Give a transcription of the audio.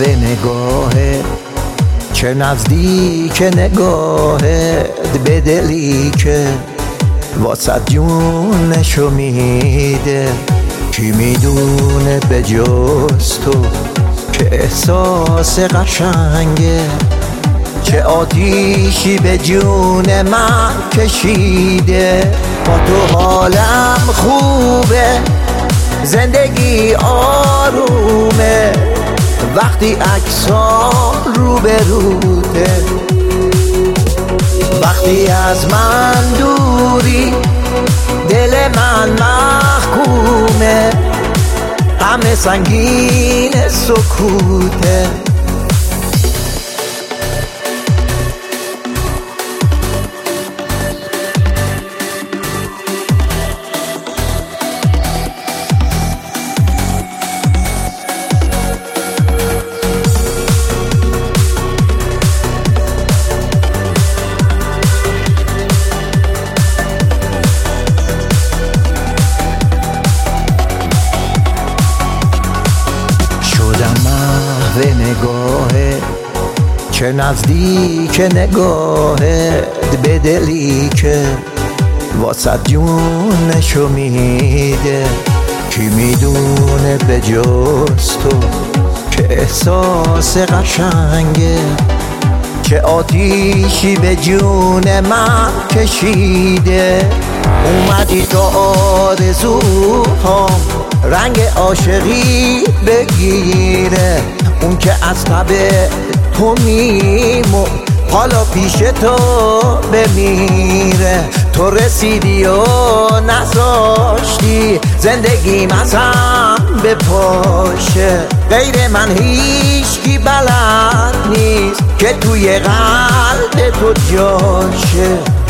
نگاهت چه نزدیک نگاهت به دلی که واسه جونشو میده. کی میدونه به جز تو که احساس قشنگه، چه آتیشی به جون من کشیده. با تو حالم خوبه، زندگی آرومه، وقتی عکس‌ها رو به روته. وقتی از من دوری دل من محکومه، غم سنگین سکوته. محو نگاهت چه نزدیک نگاهت به دلی که واسه جونشو میده. کی میدونه به جز تو که احساس قشنگه، چه آتیشی به جون من کشیده. اومدی تو آرزوهام رنگ عاشقی بگیره، اون که از تب تو میمون حالا پیش تو بمیره. تو رسیدی و نذاشتی زندگی ازم بپاشه، غیر من هیچکی بلد نیست که توی قلب تو جاشه.